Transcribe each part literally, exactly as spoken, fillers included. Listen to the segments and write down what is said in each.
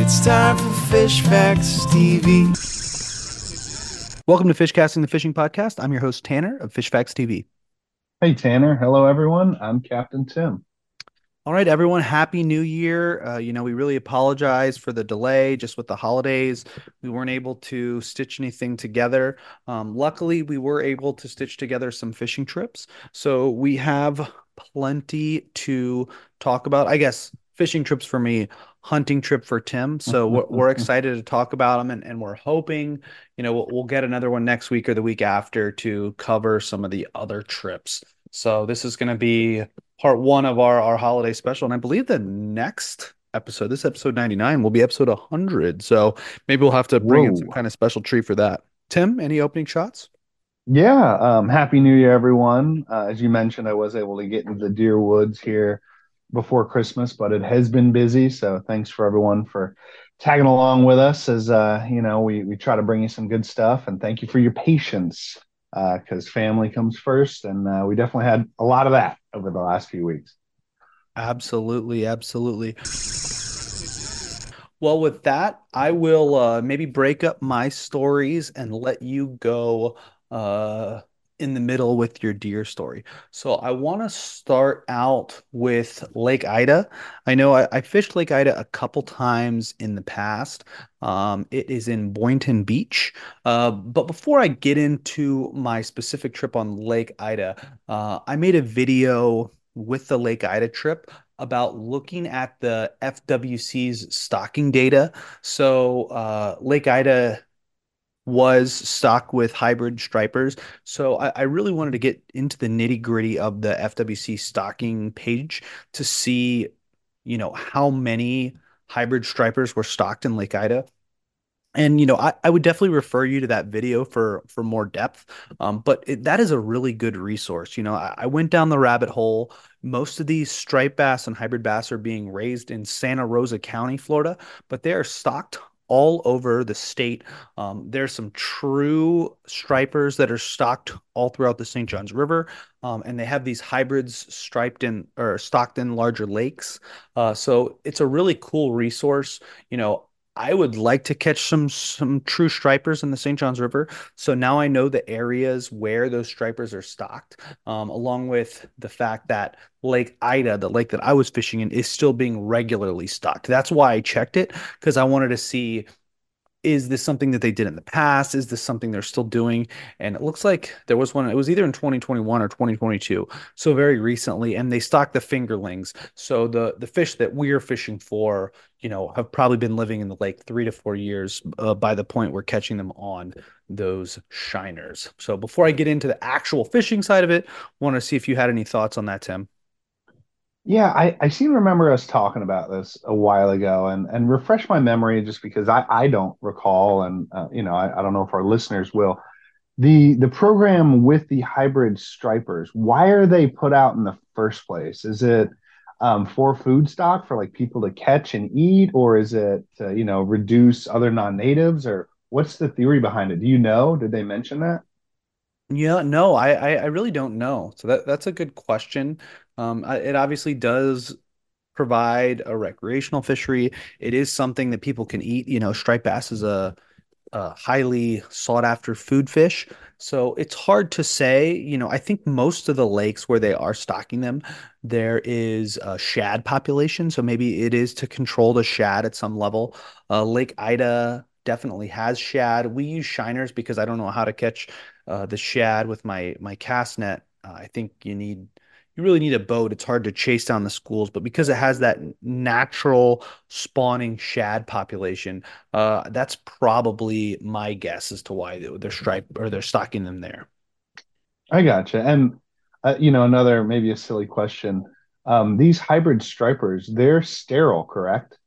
It's time for Fish Facts T V. Welcome to Fishcasting, the fishing podcast. I'm your host, Tanner of Fish Facts T V. Hey Tanner, hello everyone. I'm Captain Tim. All right, everyone, happy new year. Uh, you know, we really apologize for the delay just with the holidays. We weren't able to stitch anything together. Um, luckily, we were able to stitch together some fishing trips. So we have plenty to talk about. I guess fishing trips for me, hunting trip for Tim. So we're, we're excited to talk about them, and, and we're hoping, you know, we'll, we'll get another one next week or the week after to cover some of the other trips. So this is going to be part one of our our holiday special, and I believe the next episode, this episode ninety-nine, will be episode one hundred. So maybe we'll have to bring in some Whoa. kind of special treat for that. Tim, any opening shots? Yeah, um, Happy New Year, everyone. Uh, as you mentioned, I was able to get into the deer woods here before Christmas, but it has been busy. So thanks for everyone for tagging along with us as uh, you know, we we try to bring you some good stuff, and thank you for your patience uh, because family comes first, and uh, we definitely had a lot of that over the last few weeks. Absolutely, absolutely. Well, with that, I will uh, maybe break up my stories and let you go uh, in the middle with your deer story. So I want to start out with Lake Ida. I know I, I fished Lake Ida a couple times in the past. Um, it is in Boynton Beach. Uh, but before I get into my specific trip on Lake Ida, uh, I made a video with the Lake Ida trip about looking at the F W C's stocking data. So uh, Lake Ida was stocked with hybrid stripers. So I, I really wanted to get into the nitty gritty of the F W C stocking page to see, you know, how many hybrid stripers were stocked in Lake Ida. And you know, I, I would definitely refer you to that video for for more depth. Um, but it, that is a really good resource. You know, I, I went down the rabbit hole. Most of these striped bass and hybrid bass are being raised in Santa Rosa County, Florida, but they are stocked all over the state. Um, there's some true stripers that are stocked all throughout the Saint Johns River, um, and they have these hybrids striped in or stocked in larger lakes. Uh, so it's a really cool resource. You know, I would like to catch some some true stripers in the Saint Johns River. So now I know the areas where those stripers are stocked, um, along with the fact that Lake Ida, the lake that I was fishing in, is still being regularly stocked. That's why I checked it because I wanted to see, is this something that they did in the past? Is this something they're still doing? And it looks like there was one, it was either in twenty twenty-one or twenty twenty-two. So very recently, and they stocked the fingerlings. So the the fish that we're fishing for, you know, have probably been living in the lake three to four years uh, by the point we're catching them on those shiners. So before I get into the actual fishing side of it, want to see if you had any thoughts on that, Tim. Yeah, I, I seem to remember us talking about this a while ago and, and refresh my memory just because I, I don't recall and uh, you know I, I don't know if our listeners will. The the program with the hybrid stripers, why are they put out in the first place? Is it um, for food stock for like people to catch and eat, or is it to, you know, reduce other non-natives, or what's the theory behind it? Do you know? Did they mention that? Yeah, no, I, I I really don't know. So that that's a good question. Um, I, it obviously does provide a recreational fishery. It is something that people can eat. You know, striped bass is a, a highly sought after food fish. So it's hard to say. You know, I think most of the lakes where they are stocking them, there is a shad population. So maybe it is to control the shad at some level. Uh, Lake Ida definitely has shad. We use shiners because I don't know how to catch uh, the shad with my my cast net. Uh, I think you need you really need a boat. It's hard to chase down the schools, but because it has that natural spawning shad population, uh, that's probably my guess as to why they're striped or they're stocking them there. I gotcha. And uh, you know, another maybe a silly question. Um, these hybrid stripers, they're sterile, correct?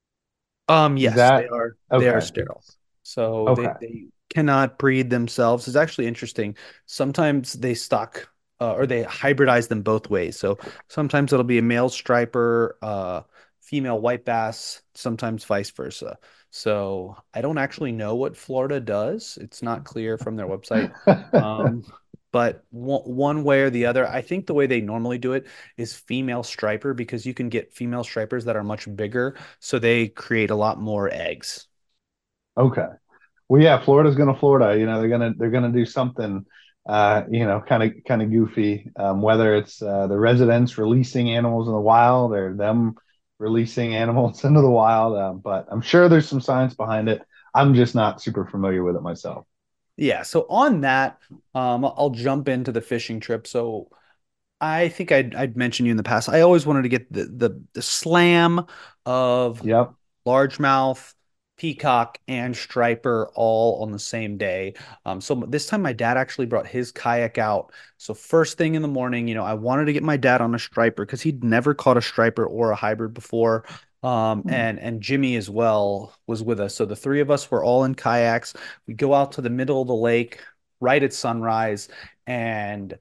Um, Is yes, they that are they are okay? sterile. So they Okay. they cannot breed themselves. It's actually interesting. Sometimes they stock uh, or they hybridize them both ways. So sometimes it'll be a male striper, uh, female white bass, sometimes vice versa. So I don't actually know what Florida does. It's not clear from their website. Um, but one, one way or the other, I think the way they normally do it is female striper because you can get female stripers that are much bigger, so they create a lot more eggs. Okay. Well, yeah, Florida's going to Florida. You know, they're gonna they're gonna do something, uh, you know, kind of kind of goofy. Um, whether it's uh, the residents releasing animals in the wild or them releasing animals into the wild, um, but I'm sure there's some science behind it. I'm just not super familiar with it myself. Yeah, so on that, um, I'll jump into the fishing trip. So I think I'd I'd mentioned you in the past. I always wanted to get the the, the slam of Yep. largemouth, peacock, and striper all on the same day. Um, so this time my dad actually brought his kayak out. So first thing in the morning, you know, I wanted to get my dad on a striper because he'd never caught a striper or a hybrid before. Um, Hmm. and and Jimmy as well was with us. So the three of us were all in kayaks. We go out to the middle of the lake right at sunrise, and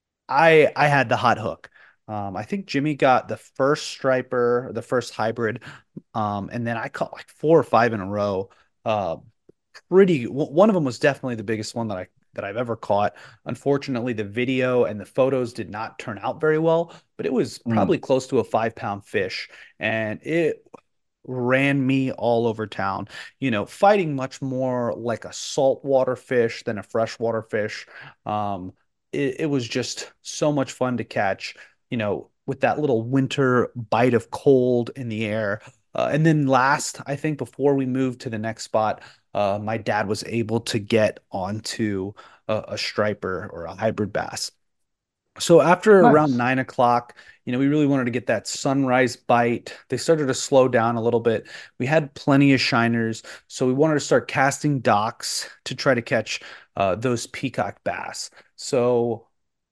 I I had the hot hook. Um, I think Jimmy got the first striper, the first hybrid, um, and then I caught like four or five in a row. Uh, pretty. One of them was definitely the biggest one that I that I've ever caught. Unfortunately, the video and the photos did not turn out very well, but it was Mm. probably close to a five pound fish, and it ran me all over town. You know, fighting much more like a saltwater fish than a freshwater fish. Um, it, it was just so much fun to catch, you know, with that little winter bite of cold in the air. Uh, and then last, I think before we moved to the next spot, uh, my dad was able to get onto a, a striper or a hybrid bass. So after around Nice. nine o'clock, you know, we really wanted to get that sunrise bite. They started to slow down a little bit. We had plenty of shiners, so we wanted to start casting docks to try to catch uh, those peacock bass. So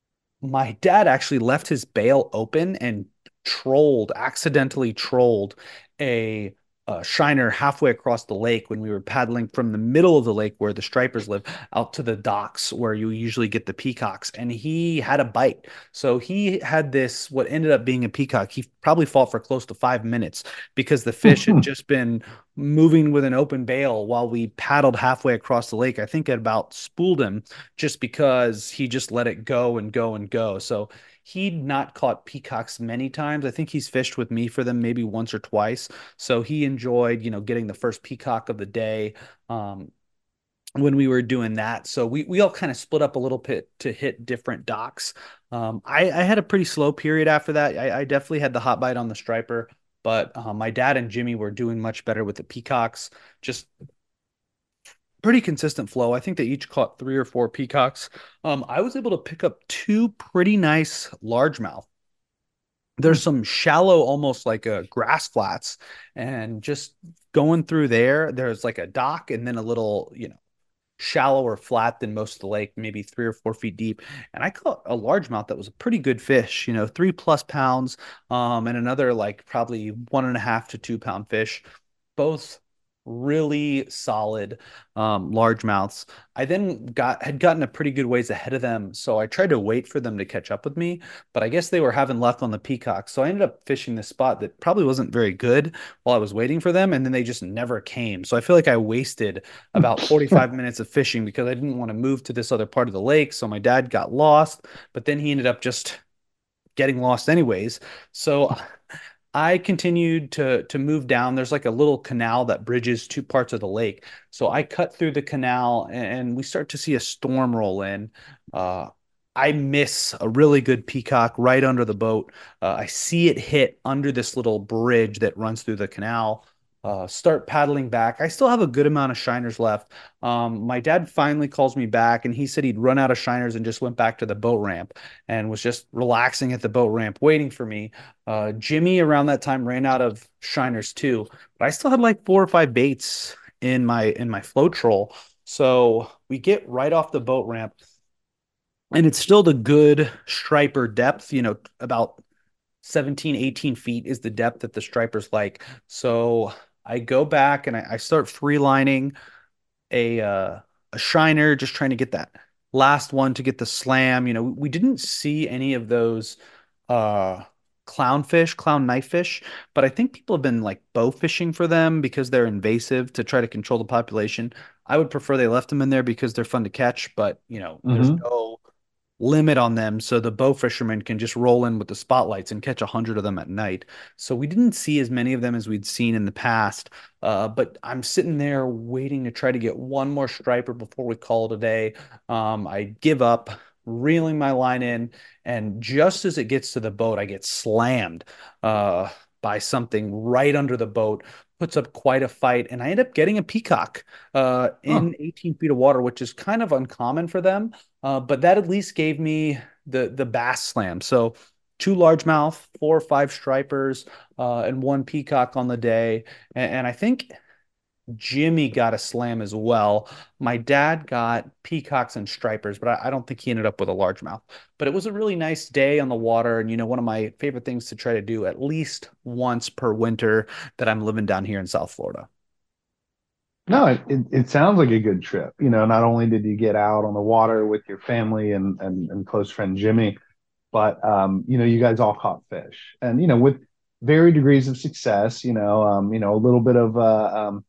my dad actually left his bail open and trolled, accidentally trolled a, a shiner halfway across the lake when we were paddling from the middle of the lake where the stripers live out to the docks where you usually get the peacocks. And he had a bite. So he had this, what ended up being a peacock. He probably fought for close to five minutes because the fish had just been moving with an open bail while we paddled halfway across the lake. I think it about spooled him just because he just let it go and go and go. So he'd not caught peacocks many times. I think he's fished with me for them maybe once or twice. So he enjoyed, you know, getting the first peacock of the day. Um, when we were doing that. So we, we all kind of split up a little bit to hit different docks. Um, I, I had a pretty slow period after that. I, I definitely had the hot bite on the striper, but uh, my dad and Jimmy were doing much better with the peacocks. Just pretty consistent flow. I think they each caught three or four peacocks. Um, I was able to pick up two pretty nice largemouth. There's some shallow, almost like a grass flats, and just going through there, there's like a dock and then a little, you know, shallower flat than most of the lake, maybe three or four feet deep. And I caught a largemouth that was a pretty good fish, you know, three plus pounds, um, and another like probably one and a half to two pound fish, both really solid um largemouths. I then got had gotten a pretty good ways ahead of them, so I tried to wait for them to catch up with me, but I guess they were having luck on the peacock, so I ended up fishing this spot that probably wasn't very good while I was waiting for them, and then they just never came. So I feel like I wasted about forty-five minutes of fishing because I didn't want to move to this other part of the lake. So my dad got lost, but then he ended up just getting lost anyways. So I continued to to move down. There's like a little canal that bridges two parts of the lake. So I cut through the canal and we start to see a storm roll in. Uh, I miss a really good peacock right under the boat. Uh, I see it hit under this little bridge that runs through the canal. Uh, start paddling back. I still have a good amount of shiners left. Um, my dad finally calls me back and he said he'd run out of shiners and just went back to the boat ramp and was just relaxing at the boat ramp waiting for me. Uh, Jimmy around that time ran out of shiners too, but I still had like four or five baits in my in my float troll. So we get right off the boat ramp, and it's still the good striper depth, you know, about seventeen, eighteen feet is the depth that the stripers like. So I go back and I, I start free lining a uh, a shiner, just trying to get that last one to get the slam. You know, we didn't see any of those uh clownfish, clown knife fish, but I think people have been like bow fishing for them because they're invasive to try to control the population. I would prefer they left them in there because they're fun to catch, but you know, there's Hmm. no limit on them so the bow fishermen can just roll in with the spotlights and catch a hundred of them at night. So we didn't see as many of them as we'd seen in the past. Uh, but I'm sitting there waiting to try to get one more striper before we call it a day. Um, I give up, reeling my line in, and just as it gets to the boat, I get slammed uh, by something right under the boat. Puts up quite a fight, and I end up getting a peacock uh, Oh, in eighteen feet of water, which is kind of uncommon for them. Uh, but that at least gave me the the bass slam. So two largemouth, four or five stripers, uh, and one peacock on the day. And, and I think Jimmy got a slam as well. My dad got peacocks and stripers, but I, I don't think he ended up with a largemouth. But it was a really nice day on the water. And, you know, one of my favorite things to try to do at least once per winter that I'm living down here in South Florida. no, it, it, it sounds like a good trip. You know, not only did you get out on the water with your family and and, and close friend Jimmy, but um, you know, you guys all caught fish, and you know, with varied degrees of success. You know, um, you know, a little bit of uh, um,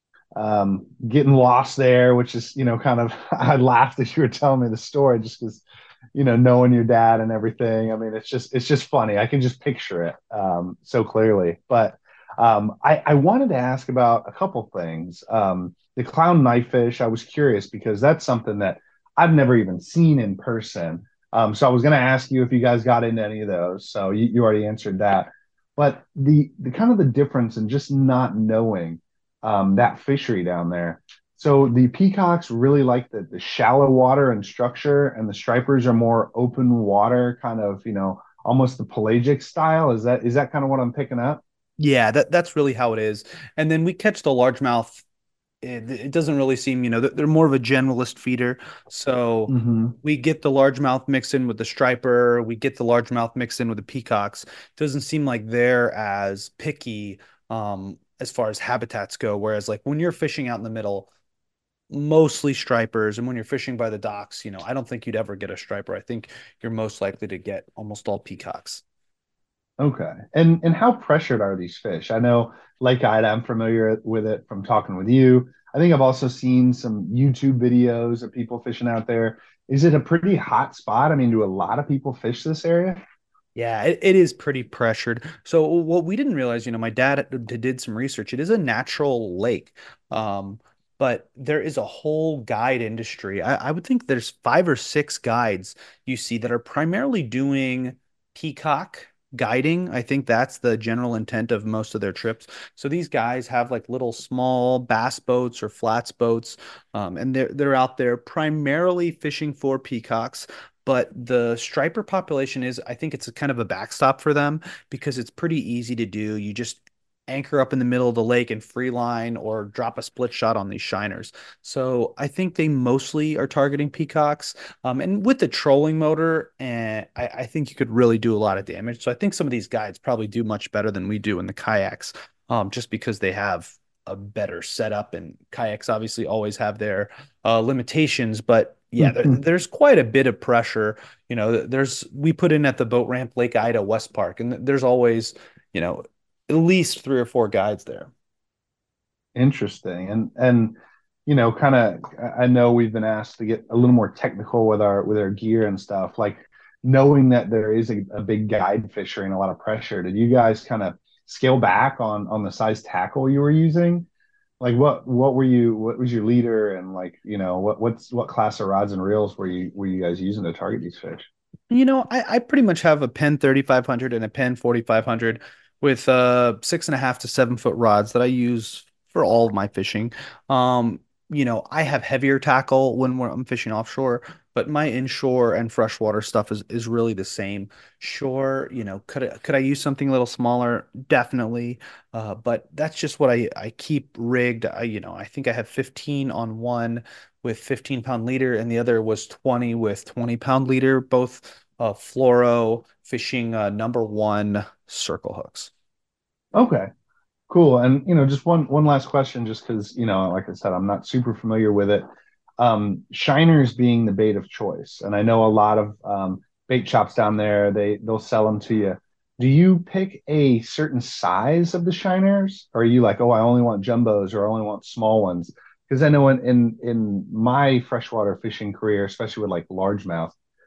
um, getting lost there, which is, you know, kind of, I laughed as you were telling me the story just because, you know, knowing your dad and everything. I mean, it's just, it's just funny. I can just picture it um, so clearly. But um, I, I wanted to ask about a couple things. Um, the clown knifefish, I was curious because that's something that I've never even seen in person. Um, so I was going to ask you if you guys got into any of those. So you, you already answered that. But the the kind of the difference in just not knowing um, that fishery down there. So the peacocks really like the, the shallow water and structure, and the stripers are more open water, kind of, you know, almost the pelagic style. Is that is that kind of what I'm picking up? Yeah, that that's really how it is. And then we catch the largemouth. It, it doesn't really seem, you know, they're, they're more of a generalist feeder. So Mm-hmm. we get the largemouth mixed in with the striper. We get the largemouth mixed in with the peacocks. Doesn't seem like they're as picky um, as far as habitats go. Whereas, like when you're fishing out in the middle, mostly stripers, and when you're fishing by the docks, you know, I don't think you'd ever get a striper. I think you're most likely to get almost all peacocks. Okay. And and how pressured are these fish? I know Lake Ida, I'm familiar with it from talking with you. I think I've also seen some YouTube videos of people fishing out there. Is it a pretty hot spot? I mean, do a lot of people fish this area? Yeah, it, it is pretty pressured. So what we didn't realize, you know, my dad d- did some research. It is a natural lake. Um, but there is a whole guide industry. I, I would think there's five or six guides you see that are primarily doing peacock guiding. I think that's the general intent of most of their trips. So these guys have like little small bass boats or flats boats, um, and they're they're out there primarily fishing for peacocks. But the striper population is, I think it's a kind of a backstop for them because it's pretty easy to do. You just anchor up in the middle of the lake and free line or drop a split shot on these shiners. So I think they mostly are targeting peacocks. Um, and with the trolling motor, and I, I think you could really do a lot of damage. So I think some of these guides probably do much better than we do in the kayaks, um, just because they have a better setup. And kayaks obviously always have their uh, limitations, but yeah, there, there's quite a bit of pressure. You know, there's we put in at the boat ramp Lake Ida West Park, and there's always, you know, at least three or four guides there. Interesting. And and you know, kind of I know we've been asked to get a little more technical with our with our gear and stuff. Like knowing that there is a, a big guide fishery and a lot of pressure, did you guys kind of scale back on on the size tackle you were using? Like what what were you what was your leader, and like, you know, what what's what class of rods and reels were you were you guys using to target these fish? You know, I, I pretty much have a Penn thirty-five hundred and a Penn forty-five hundred with uh six and a half to seven foot rods that I use for all of my fishing. Um, you know, I have heavier tackle when we're, I'm fishing offshore, but my inshore and freshwater stuff is is really the same. Sure, you know, could I, could I use something a little smaller? Definitely. Uh, but that's just what I I keep rigged. I, you know, I think I have fifteen on one with fifteen pound leader, and the other was twenty with twenty pound leader, both uh, fluoro fishing uh, number one circle hooks. Okay. Cool. And you know, just one one last question, just because, you know, like I said, I'm not super familiar with it. Um, shiners being the bait of choice, and I know a lot of um, bait shops down there, they they'll sell them to you. Do you pick a certain size of the shiners, or are you like, oh, I only want jumbos or I only want small ones? Because I know in, in in my freshwater fishing career, especially with like largemouth,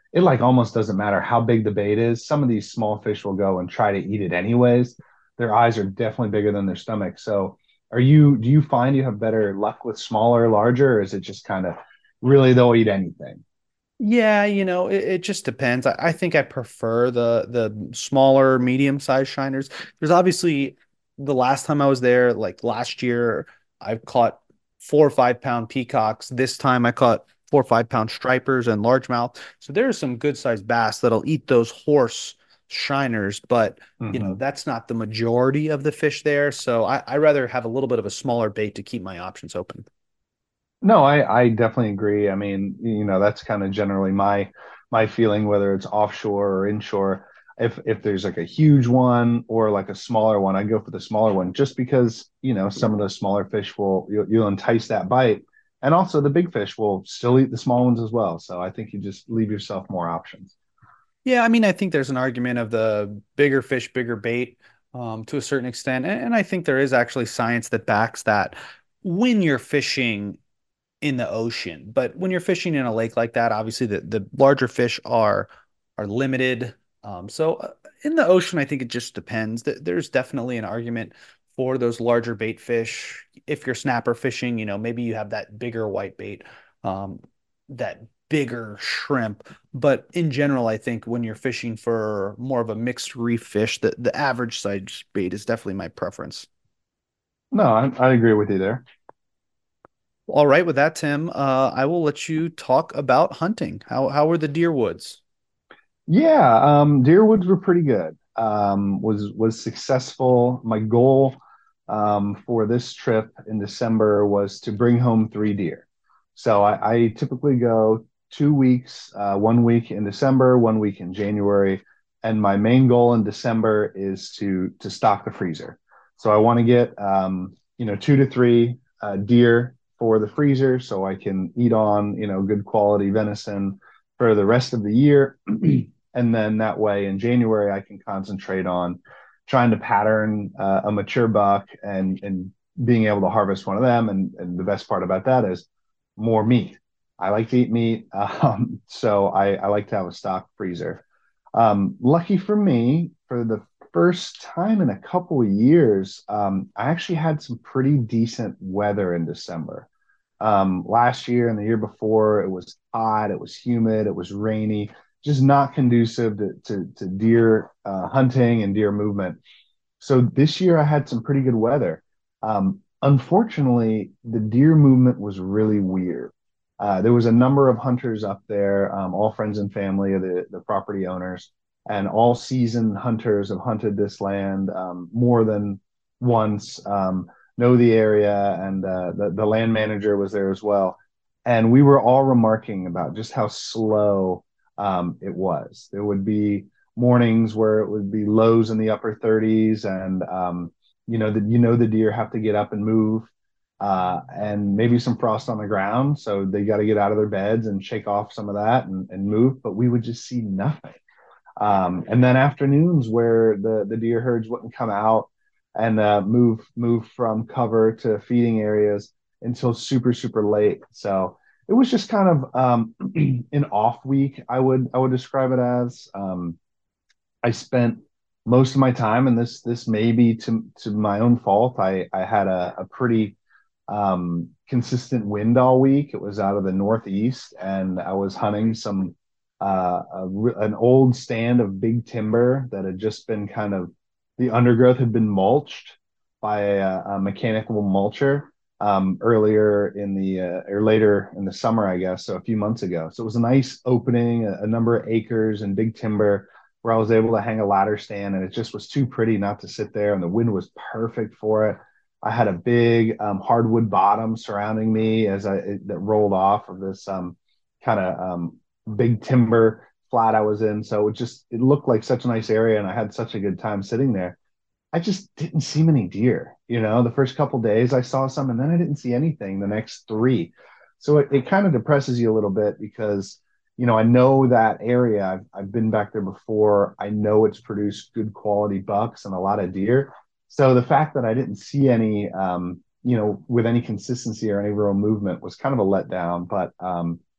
it like almost doesn't matter how big the bait is. Some of these small fish will go and try to eat it anyways. Their eyes are definitely bigger than their stomach. So are you, do you find you have better luck with smaller, larger, or is it just kind of really they'll eat anything? Yeah, you know, it, it just depends. I, I think I prefer the the smaller, medium-sized shiners. There's obviously the last time I was there, like last year, I caught four or five pound peacocks. This time I caught four or five pound stripers and largemouth. So there are some good sized bass that'll eat those horse shiners, but you know, Mm-hmm. that's not the majority of the fish there. So I, I rather have a little bit of a smaller bait to keep my options open. No, I, I definitely agree. I mean, you know, that's kind of generally my my feeling, whether it's offshore or inshore. If if there's like a huge one or like a smaller one, I go for the smaller one just because, you know, some of those smaller fish will you'll, you'll entice that bite. And also the big fish will still eat the small ones as well. So I think you just leave yourself more options. Yeah, I mean, I think there's an argument of the bigger fish, bigger bait, um, to a certain extent. And, and I think there is actually science that backs that when you're fishing in the ocean. But when you're fishing in a lake like that, obviously the, the larger fish are are limited. Um, so uh, in the ocean, I think it just depends. Th- There's definitely an argument for those larger bait fish. If you're snapper fishing, you know, maybe you have that bigger white bait, um, that bigger shrimp. But in general, I think when you're fishing for more of a mixed reef fish, the, the average size bait is definitely my preference. No, I, I agree with you there. All right, with that, Tim, uh, I will let you talk about hunting. How how were the deer woods? Yeah, um, deer woods were pretty good. Um, was was successful. My goal um, for this trip in December was to bring home three deer. So I, I typically go two weeks, uh, one week in December, one week in January, and my main goal in December is to to stock the freezer. So I want to get um, you know two to three uh, deer for the freezer, so I can eat on you know good quality venison for the rest of the year. And then that way in January I can concentrate on trying to pattern uh, a mature buck and and being able to harvest one of them. And, and the best part about that is more meat. I like to eat meat, um, so I, I like to have a stock freezer. Um, lucky for me, for the first time in a couple of years, um, I actually had some pretty decent weather in December. Um, last year and the year before, it was hot, it was humid, it was rainy, just not conducive to, to, to deer uh, hunting and deer movement. So this year I had some pretty good weather. Um, unfortunately, the deer movement was really weird. Uh, there was a number of hunters up there, um, all friends and family of the, the property owners, and all seasoned hunters have hunted this land um, more than once, um, know the area, and uh, the, the land manager was there as well. And we were all remarking about just how slow um, it was. There would be mornings where it would be lows in the upper thirties, and um, you know that you know the deer have to get up and move, uh, and maybe some frost on the ground, so they got to get out of their beds and shake off some of that and, and move. But we would just see nothing. Um, and then afternoons where the the deer herds wouldn't come out and uh, move move from cover to feeding areas until super super late. So it was just kind of um, an off week. I would I would describe it as. Um, I spent most of my time, and this this may be to to my own fault. I I had a, a pretty um, consistent wind all week. It was out of the northeast, and I was hunting some uh, a, an old stand of big timber that had just been kind of the undergrowth had been mulched by a, a mechanical mulcher um, earlier in the uh, or later in the summer, I guess, so a few months ago. So it was a nice opening, a, a number of acres and big timber where I was able to hang a ladder stand, and it just was too pretty not to sit there, and the wind was perfect for it. I had a big um, hardwood bottom surrounding me as I it, that rolled off of this um, kind of um, big timber flat I was in. So it just it looked like such a nice area, and I had such a good time sitting there. I just didn't see many deer. You know, the first couple days I saw some, and then I didn't see anything the next three. So it, it kind of depresses you a little bit because, you know, I know that area. I've, I've been back there before. I know it's produced good quality bucks and a lot of deer. So the fact that I didn't see any, um, you know, with any consistency or any real movement was kind of a letdown. But um,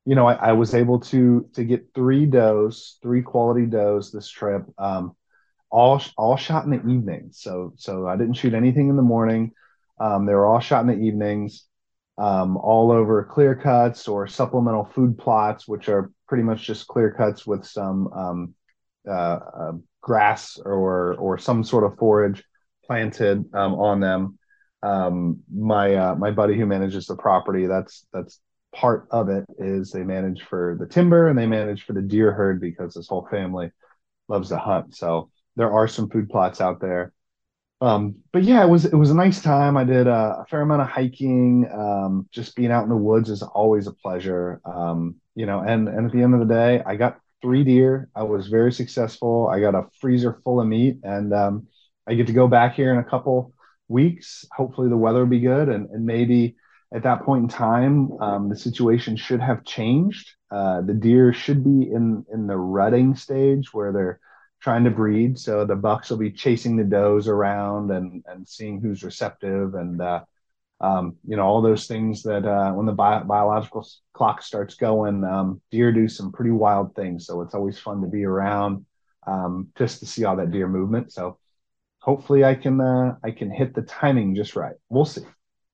you know, I, I was able to to get three does, three quality does this trip, um, all all shot in the evenings. So so I didn't shoot anything in the morning. Um, they were all shot in the evenings, um, all over clear cuts or supplemental food plots, which are pretty much just clear cuts with some um, uh, uh, grass or or some sort of forage planted um, on them. Um, my uh, my buddy who manages the property, that's that's part of it is they manage for the timber and they manage for the deer herd because this whole family loves to hunt. So there are some food plots out there. Um, but yeah, it was it was a nice time. I did a, a fair amount of hiking. Um, just being out in the woods is always a pleasure. Um, you know, and and at the end of the day, I got three deer. I was very successful. I got a freezer full of meat, and um, I get to go back here in a couple weeks. Hopefully, the weather will be good, and and maybe at that point in time, um, the situation should have changed. Uh, the deer should be in in the rutting stage where they're trying to breed. So the bucks will be chasing the does around and and seeing who's receptive and uh, um, you know all those things that uh, when the bi- biological clock starts going, um, deer do some pretty wild things. So it's always fun to be around um, just to see all that deer movement. So hopefully I can uh, I can hit the timing just right. We'll see.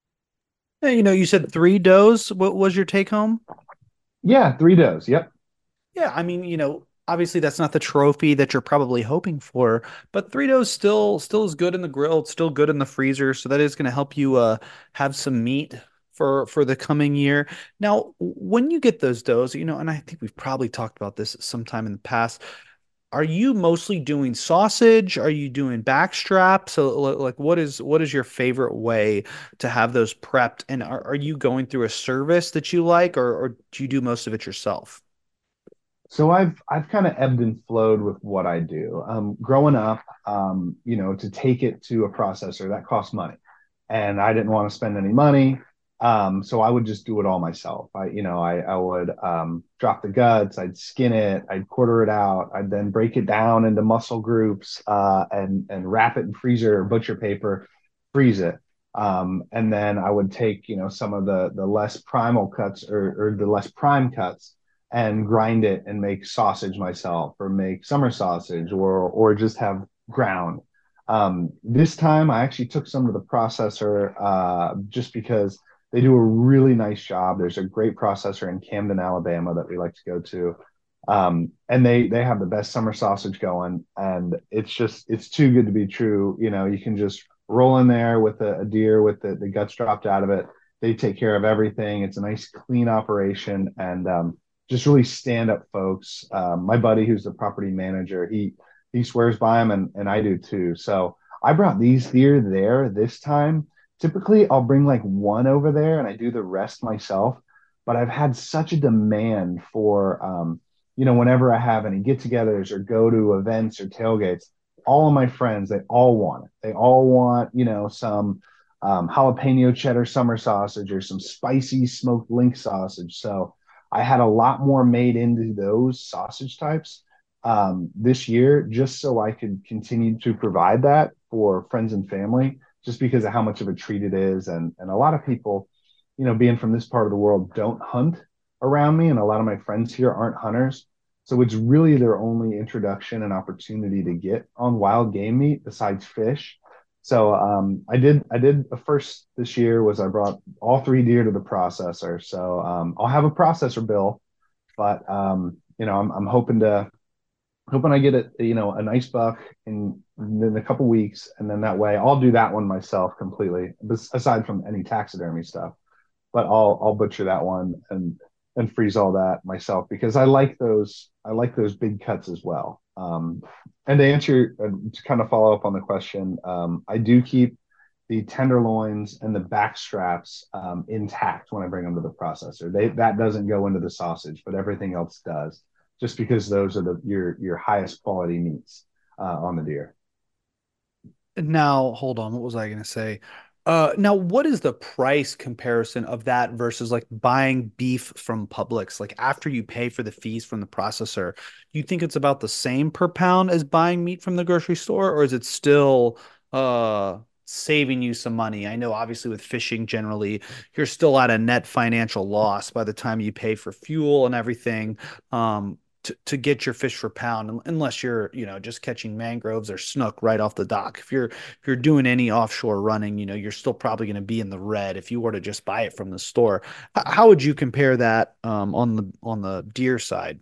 Yeah, you know, you said three does. What was your take home? Yeah, three does. Yep. Yeah, I mean, you know, obviously that's not the trophy that you're probably hoping for, but three does still still is good in the grill. It's still good in the freezer, so that is going to help you uh have some meat for for the coming year. Now, when you get those does, you know, and I think we've probably talked about this sometime in the past. Are you mostly doing sausage? Are you doing backstrap? So li- like what is what is your favorite way to have those prepped? And are, are you going through a service that you like or, or do you do most of it yourself? So I've I've kind of ebbed and flowed with what I do. Um, growing up, um, you know, to take it to a processor that costs money, and I didn't want to spend any money. Um, so I would just do it all myself. I, you know, I I would um, drop the guts, I'd skin it, I'd quarter it out, I'd then break it down into muscle groups, uh, and and wrap it in freezer or butcher paper, freeze it. Um, and then I would take, you know, some of the the less primal cuts or or the less prime cuts and grind it and make sausage myself or make summer sausage or or just have ground. Um, this time I actually took some to the processor uh, just because they do a really nice job. There's a great processor in Camden, Alabama that we like to go to. Um, and they they have the best summer sausage going and it's just it's too good to be true. You know, you can just roll in there with a, a deer with the, the guts dropped out of it. They take care of everything. It's a nice clean operation and um, just really stand up folks. Um, my buddy, who's the property manager, he he swears by them, and and I do too. So I brought these deer there this time. Typically, I'll bring like one over there, and I do the rest myself. But I've had such a demand for, um, you know, whenever I have any get-togethers or go to events or tailgates, all of my friends, they all want it. They all want, you know, some um, jalapeno cheddar summer sausage or some spicy smoked link sausage. So I had a lot more made into those sausage types um, this year just so I could continue to provide that for friends and family, just because of how much of a treat it is. And, and a lot of people, you know, being from this part of the world, don't hunt around me. And a lot of my friends here aren't hunters. So it's really their only introduction and opportunity to get on wild game meat besides fish. So um, I did I did a first this year was I brought all three deer to the processor. So um, I'll have a processor bill, but um, you know I'm I'm hoping to hoping I get it you know a nice buck in in a couple weeks, and then that way I'll do that one myself completely, aside from any taxidermy stuff. But I'll I'll butcher that one and and freeze all that myself because I like those I like those big cuts as well. Um, and to answer uh, to kind of follow up on the question, um, I do keep the tenderloins and the back straps um, intact when I bring them to the processor. They that doesn't go into the sausage, but everything else does, just because those are the your your highest quality meats uh, on the deer. Now, hold on, what was I going to say? Uh, now, what is the price comparison of that versus like buying beef from Publix? Like after you pay for the fees from the processor, do you think it's about the same per pound as buying meat from the grocery store, or is it still uh saving you some money. I know obviously with fishing generally, you're still at a net financial loss by the time you pay for fuel and everything. Um, to, to get your fish for pound, unless you're, you know, just catching mangroves or snook right off the dock. If you're if you're doing any offshore running, you know, you're still probably going to be in the red if you were to just buy it from the store. H- How would you compare that um, on the on the deer side?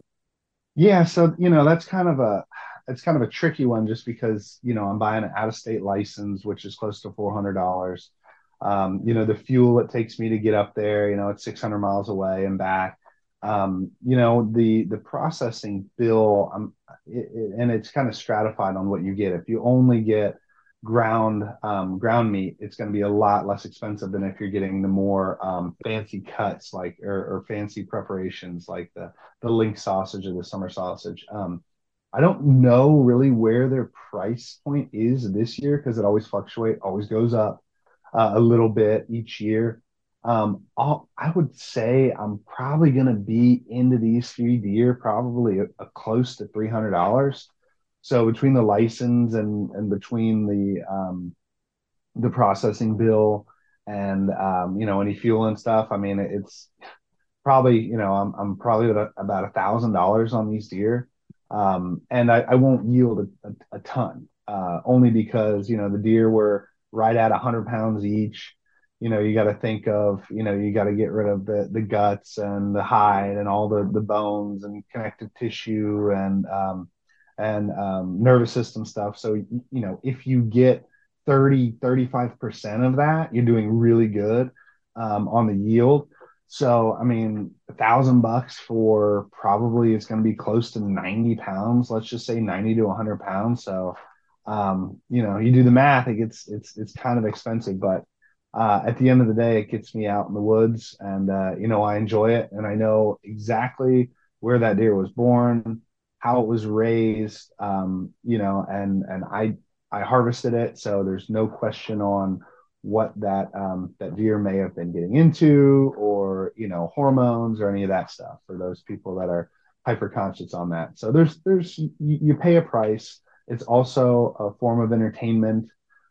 Yeah, so you know that's kind of a it's kind of a tricky one just because you know I'm buying an out-of-state license, which is close to four hundred dollars. Um, you know the fuel it takes me to get up there, you know it's six hundred miles away and back. Um, you know the the processing bill, um, it, it, and it's kind of stratified on what you get. If you only get ground um, ground meat, it's going to be a lot less expensive than if you're getting the more um, fancy cuts like or, or fancy preparations like the the link sausage or the summer sausage. Um, I don't know really where their price point is this year because it always fluctuates, always goes up uh, a little bit each year. Um, I'll, I would say I'm probably going to be into these three deer probably a, a close to three hundred dollars. So between the license and and between the um, the processing bill and um, you know any fuel and stuff, I mean it's probably you know I'm I'm probably at a, about a thousand dollars on these deer, um, and I, I won't yield a, a, a ton, uh, only because you know the deer were right at a hundred pounds each. You know you got to think of you know you got to get rid of the the guts and the hide and all the the bones and connective tissue and um, and um, nervous system stuff. So you know if you get thirty thirty-five percent of that, you're doing really good um, on the yield. So, I mean, a thousand bucks for probably it's going to be close to ninety pounds. Let's just say ninety to a hundred pounds. So, um, you know, you do the math, it gets, it's, it's kind of expensive, but, uh, at the end of the day, it gets me out in the woods and, uh, you know, I enjoy it and I know exactly where that deer was born, how it was raised, um, you know, and, and I, I harvested it. So there's no question on, what that um, that deer may have been getting into, or you know, hormones or any of that stuff. For those people that are hyper conscious on that, so there's there's you, you pay a price. It's also a form of entertainment.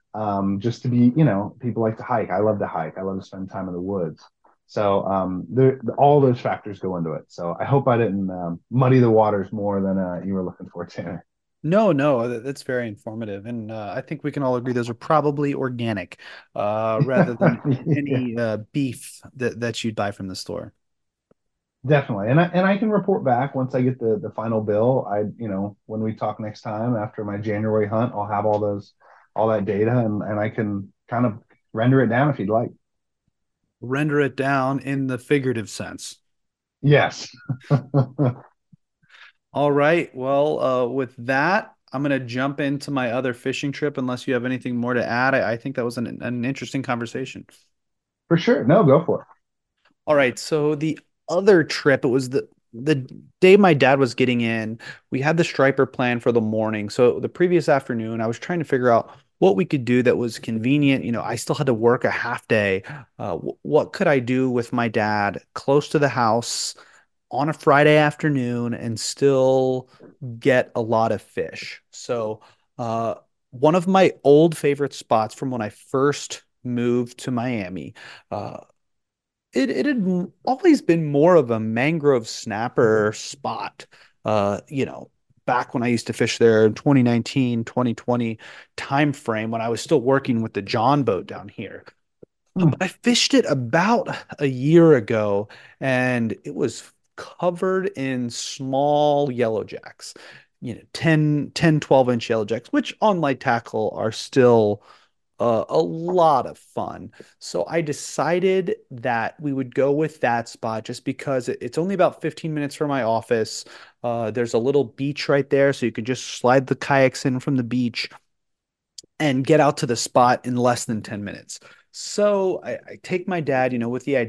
Um, just to be, you know, people like to hike. I love to hike. I love to spend time in the woods. So um, there, all those factors go into it. So I hope I didn't um, muddy the waters more than uh, you were looking for, Tanner. No, no, that- that's very informative, and uh, I think we can all agree those are probably organic, uh, rather than Yeah. any uh, beef that that you'd buy from the store. Definitely. And I and I can report back once I get the the final bill. I, you know, when we talk next time after my January hunt, I'll have all those all that data and and I can kind of render it down if you'd like. Render it down in the figurative sense. Yes. All right. Well, uh, with that, I'm gonna jump into my other fishing trip. Unless you have anything more to add, I, I think that was an an interesting conversation. For sure. No, go for it. All right, so the other trip, it was the the day my dad was getting in. We had the striper plan for the morning. So the previous afternoon, I was trying to figure out what we could do that was convenient. You know, I still had to work a half day. Uh, wh- what could I do with my dad close to the house on a Friday afternoon and still get a lot of fish? So, uh, one of my old favorite spots from when I first moved to Miami. Uh, it it had always been more of a mangrove snapper spot. Uh, you know, back when I used to fish there in twenty nineteen, twenty twenty time frame when I was still working with the John boat down here. Hmm. But I fished it about a year ago and it was covered in small yellow jacks. You know, ten, ten, twelve inch yellow jacks, which on light tackle are still uh, a lot of fun. So I decided that we would go with that spot just because it- it's only about fifteen minutes from my office. Uh, there's a little beach right there, so you can just slide the kayaks in from the beach and get out to the spot in less than ten minutes. So I, I take my dad, you know, with the idea that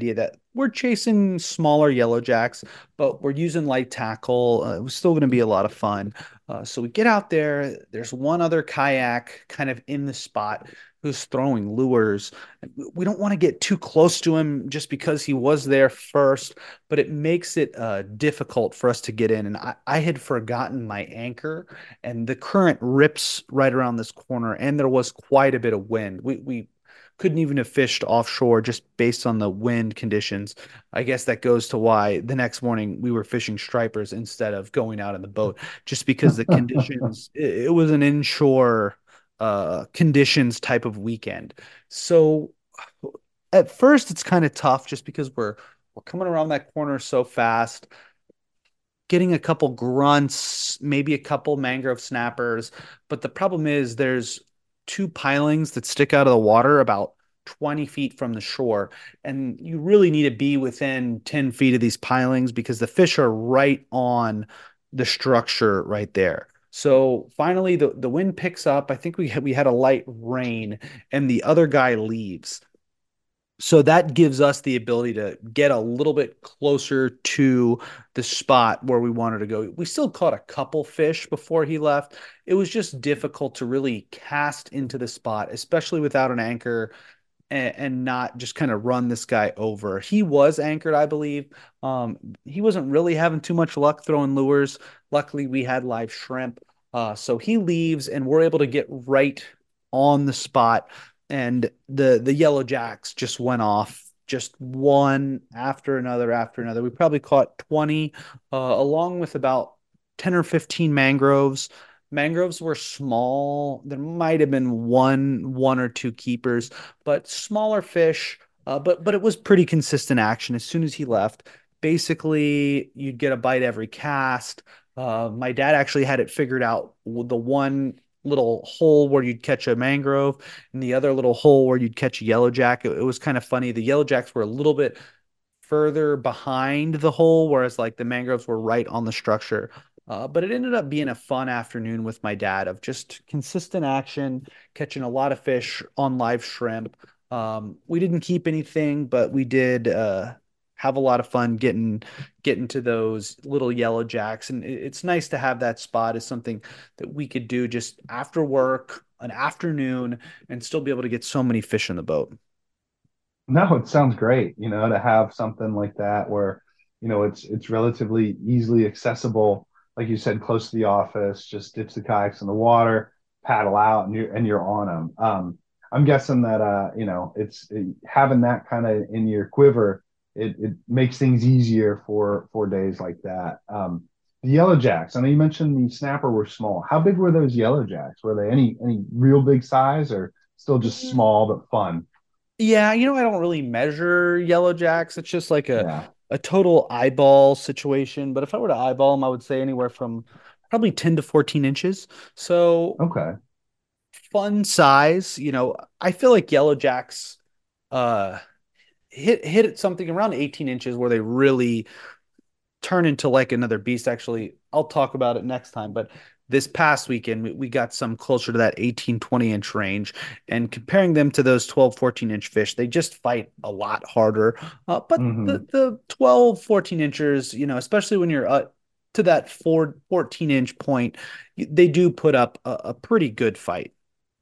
we're chasing smaller yellow jacks, but we're using light tackle. Uh, it was still going to be a lot of fun. Uh, so we get out there. There's one other kayak kind of in the spot who's throwing lures. We don't want to get too close to him just because he was there first, but it makes it uh, difficult for us to get in. And I, I had forgotten my anchor, and the current rips right around this corner, and there was quite a bit of wind. We we couldn't even have fished offshore just based on the wind conditions. I guess that goes to why the next morning we were fishing stripers instead of going out in the boat, just because the conditions, it, it was an inshore uh, conditions type of weekend. So at first it's kind of tough just because we're we're coming around that corner so fast, getting a couple grunts, maybe a couple mangrove snappers. But the problem is there's two pilings that stick out of the water about twenty feet from the shore. And you really need to be within ten feet of these pilings because the fish are right on the structure right there. So finally, the, the wind picks up. I think we had, we had a light rain, and the other guy leaves. So that gives us the ability to get a little bit closer to the spot where we wanted to go. We still caught a couple fish before he left. It was just difficult to really cast into the spot, especially without an anchor, and, and not just kind of run this guy over. He was anchored, I believe. Um, he wasn't really having too much luck throwing lures. Luckily, we had live shrimp. Uh, so he leaves, and we're able to get right on the spot. And the the yellow jacks just went off, just one after another after another. We probably caught twenty, uh, along with about ten or fifteen mangroves. Mangroves were small. There might have been one, one or two keepers, but smaller fish. Uh, but but it was pretty consistent action. As soon as he left, basically you'd get a bite every cast. Uh, my dad actually had it figured out. The one little hole where you'd catch a mangrove, and the other little hole where you'd catch a yellow jack. It, it was kind of funny. The yellow jacks were a little bit further behind the hole, whereas like the mangroves were right on the structure. Uh, but it ended up being a fun afternoon with my dad of just consistent action, catching a lot of fish on live shrimp. Um, we didn't keep anything, but we did uh, have a lot of fun getting getting to those little yellow jacks. And it, it's nice to have that spot as something that we could do just after work, an afternoon, and still be able to get so many fish in the boat. No, it sounds great, you know, to have something like that where, you know, it's it's relatively easily accessible, like you said, close to the office, just dips the kayaks in the water, paddle out, and you're and you're on them. Um, I'm guessing that uh, you know, it's it, having that kind of in your quiver, it it makes things easier for for days like that. Um, the yellow jacks, I know you mentioned the snapper were small. How big were those yellow jacks? Were they any any real big size or still just small but fun? Yeah, you know, I don't really measure yellow jacks. It's just like a Yeah. a total eyeball situation. But if I were to eyeball them, I would say anywhere from probably ten to fourteen inches. So Okay. fun size, you know, I feel like yellow jacks uh hit hit at something around eighteen inches where they really turn into like another beast. Actually, I'll talk about it next time. But this past weekend, we, we got some closer to that eighteen, twenty inch range. And comparing them to those twelve, fourteen inch fish, they just fight a lot harder. Uh, but the, Hmm. the twelve, fourteen inchers, you know, especially when you're uh, to that four, fourteen inch point, they do put up a, a pretty good fight.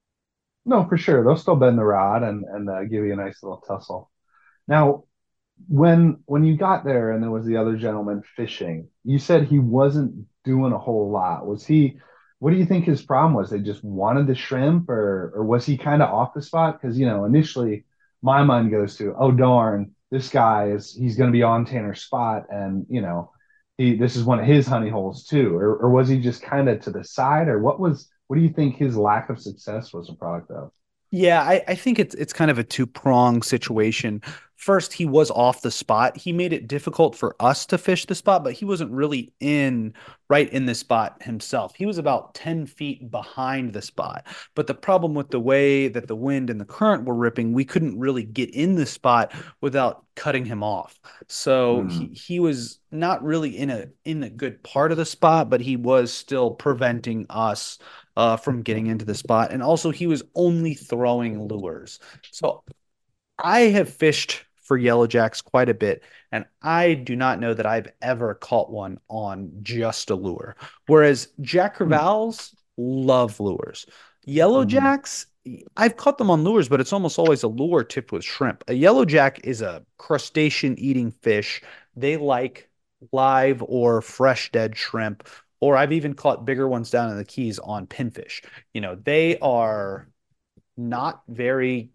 No, for sure. They'll still bend the rod and and uh, give you a nice little tussle. Now, when when you got there and there was the other gentleman fishing, you said he wasn't doing a whole lot. Was he? What do you think his problem was? They just wanted the shrimp, or or was he kind of off the spot? Because you know, initially my mind goes to, oh darn, this guy is he's going to be on Tanner's spot, and you know, he this is one of his honey holes too, or or was he just kind of to the side, or what was? What do you think his lack of success was a product of? Yeah, I, I think it's it's kind of a two-pronged situation. First, he was off the spot. He made it difficult for us to fish the spot, but he wasn't really in right in the spot himself. He was about ten feet behind the spot. But the problem with the way that the wind and the current were ripping, we couldn't really get in the spot without cutting him off. So he, Hmm. he was not really in a in a good part of the spot, but he was still preventing us uh, from getting into the spot. And also, he was only throwing lures. So I have fished for yellow jacks quite a bit, and I do not know that I've ever caught one on just a lure. Whereas Jack Crevalles love lures. Yellow Mm-hmm. jacks, I've caught them on lures, but it's almost always a lure tipped with shrimp. A yellow jack is a crustacean eating fish. They like live or fresh dead shrimp, or I've even caught bigger ones down in the Keys on pinfish. You know, they are not very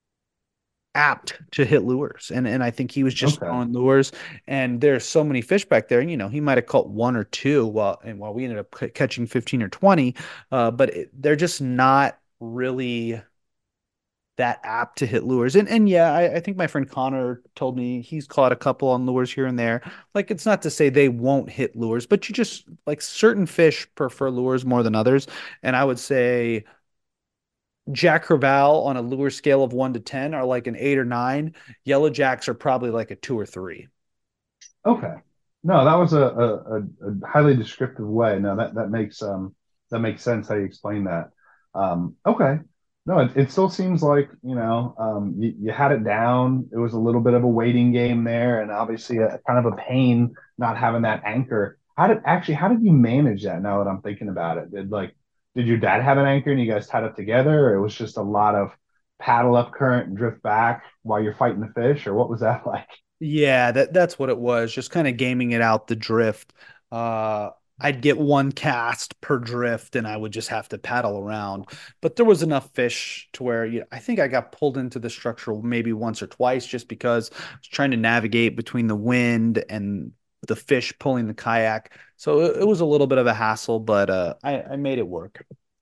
apt to hit lures. And and I think he was just Okay. throwing lures. And there's so many fish back there. And, you know, he might have caught one or two while and while we ended up c- catching fifteen or twenty. Uh, but it, they're just not really that apt to hit lures. And and yeah, I, I think my friend Connor told me he's caught a couple on lures here and there. Like it's not to say they won't hit lures, but you just like certain fish prefer lures more than others. And I would say Jack Crevalle on a lure scale of one to ten are like an eight or nine. Yellow Jacks are probably like a two or three. Okay. No, that was a, a, a a highly descriptive way. No, that that makes um that makes sense how you explain that. Um, okay. No, it, it still seems like, you know, um, you, you had it down. It was a little bit of a waiting game there, and obviously a kind of a pain not having that anchor. How did actually how did you manage that now that I'm thinking about it? Did like did your dad have an anchor and you guys tied up together, or it was just a lot of paddle up current and drift back while you're fighting the fish, or what was that like? Yeah, that that's what it was. Just kind of gaming it out the drift. Uh, I'd get one cast per drift, and I would just have to paddle around. But there was enough fish to where you know, I think I got pulled into the structure maybe once or twice, just because I was trying to navigate between the wind and the fish pulling the kayak. So it, it was a little bit of a hassle, but uh, I, I made it work.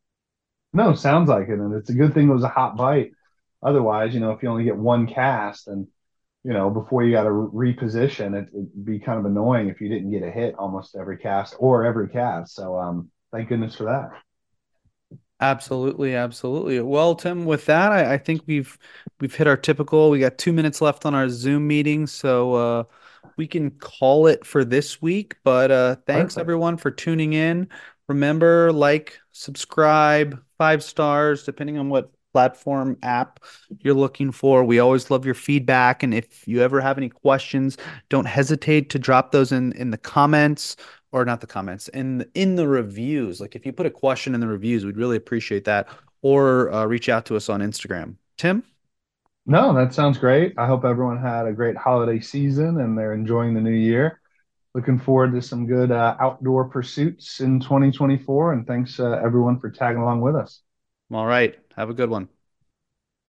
No, sounds like it, and it's a good thing it was a hot bite. Otherwise, you know, if you only get one cast, and you know, before you got to reposition, it, it'd be kind of annoying if you didn't get a hit almost every cast or every cast. So, um, thank goodness for that. Absolutely, absolutely. Well, Tim, with that, I, I think we've we've hit our typical. We got two minutes left on our Zoom meeting, so uh, we can call it for this week. But uh, thanks Perfect. everyone for tuning in. Remember, like, subscribe, five stars, depending on what platform app you're looking for. We always love your feedback, and if you ever have any questions, don't hesitate to drop those in in the comments or not the comments in in the reviews. Like if you put a question in the reviews, we'd really appreciate that. Or uh, reach out to us on Instagram. Tim? No, that sounds great. I hope everyone had a great holiday season and they're enjoying the new year. Looking forward to some good uh, outdoor pursuits in twenty twenty-four. And thanks, uh, everyone, for tagging along with us. All right. Have a good one.